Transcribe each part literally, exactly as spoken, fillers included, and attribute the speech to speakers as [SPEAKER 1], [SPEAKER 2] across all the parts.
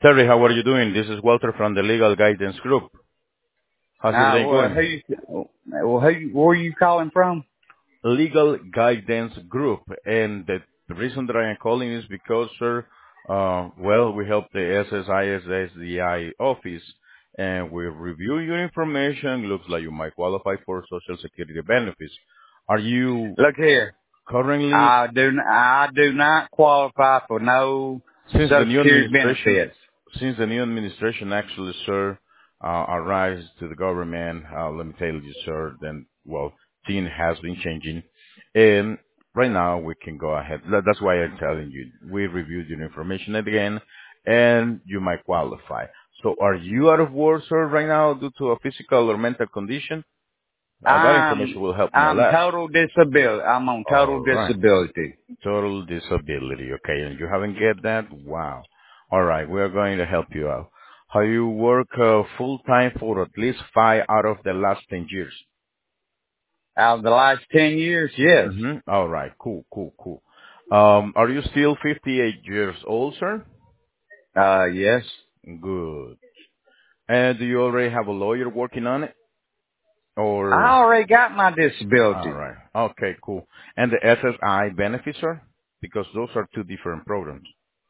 [SPEAKER 1] Terry, how are you doing? This is Walter from the Legal Guidance Group. How's your
[SPEAKER 2] Uh,
[SPEAKER 1] day
[SPEAKER 2] well,
[SPEAKER 1] going?
[SPEAKER 2] who, you, well, who, where are you calling from?
[SPEAKER 1] Legal Guidance Group. And the, the reason that I am calling is because, sir, uh, well, we help the S S I S S D I office and we review your information. Looks like you might qualify for Social Security benefits. Are you
[SPEAKER 2] Look here.
[SPEAKER 1] currently,
[SPEAKER 2] I do, n- I do not qualify for no
[SPEAKER 1] since the
[SPEAKER 2] Social
[SPEAKER 1] new
[SPEAKER 2] Security
[SPEAKER 1] administration
[SPEAKER 2] benefits.
[SPEAKER 1] since the new administration actually, sir, uh, arrives to the government, uh, let me tell you, sir, then, well, thing has been changing. And right now we can go ahead. That- That's why I'm telling you. We reviewed your information again and you might qualify. So are you out of work, sir, right now due to a physical or mental condition? Uh, that
[SPEAKER 2] I'm,
[SPEAKER 1] information will help me a
[SPEAKER 2] I'm
[SPEAKER 1] lot.
[SPEAKER 2] total disability. I'm on
[SPEAKER 1] All
[SPEAKER 2] total
[SPEAKER 1] right.
[SPEAKER 2] disability.
[SPEAKER 1] Total disability. Okay, and you haven't get that? Wow. All right, we are going to help you out. How you work uh, full time for at least five out of the last ten years?
[SPEAKER 2] Out of the last ten years, yes.
[SPEAKER 1] Mm-hmm. All right, cool, cool, cool. Um, are you still fifty-eight years old, sir?
[SPEAKER 2] Uh, yes.
[SPEAKER 1] Good. And do you already have a lawyer working on it?
[SPEAKER 2] I
[SPEAKER 1] Or
[SPEAKER 2] already got my
[SPEAKER 1] all
[SPEAKER 2] disability.
[SPEAKER 1] right, okay, cool. And the S S I benefits, sir? Because those are two different programs.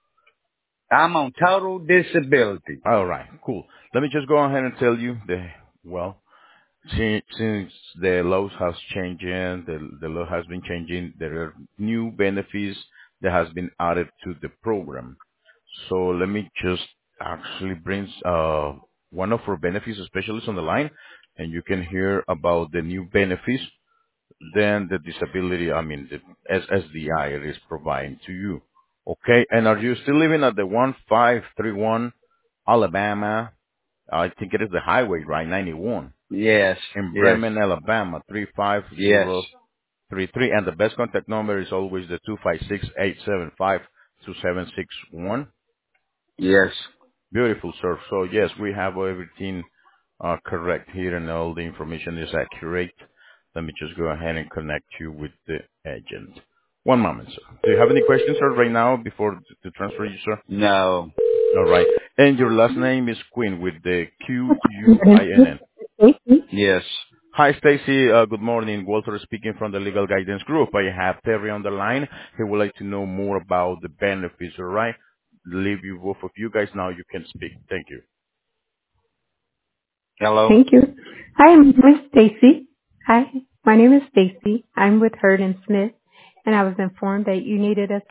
[SPEAKER 2] I'm on total disability.
[SPEAKER 1] All right, cool. Let me just go ahead and tell you the well. Since since the laws has changing, the the law has been changing, there are new benefits that has been added to the program. So let me just actually bring uh, one of our benefits specialists on the line, and you can hear about the new benefits, then the disability, I mean, the S S D I is providing to you. Okay? And are you still living at the one five three one Alabama? I think it is the highway, right? ninety-one
[SPEAKER 2] Yes,
[SPEAKER 1] in
[SPEAKER 2] yes,
[SPEAKER 1] Bremen, Alabama,
[SPEAKER 2] yes,
[SPEAKER 1] three five zero three three, and the best contact number is always the two five six, eight seven five, two seven six one.
[SPEAKER 2] yes.
[SPEAKER 1] Beautiful, sir. So yes, we have everything uh, correct here and all the information is accurate. Let me just go ahead and connect you with the agent. One moment, sir. Do you have any questions, sir, right now before t- to transfer you, sir?
[SPEAKER 2] No.
[SPEAKER 1] All right. And your last name is Quinn with the Q U I N N.
[SPEAKER 2] Yes.
[SPEAKER 1] Hi, Stacy. Uh, Good morning. Walter speaking from the Legal Guidance Group. I have Terry on the line. He would like to know more about the benefits, all right? Leave you, both of you guys now. You can speak. Thank you.
[SPEAKER 2] Hello?
[SPEAKER 1] Thank you. Hi, my name is Stacy. Hi, my name is Stacy. I'm with Hurd and Smith, and I was informed that you needed us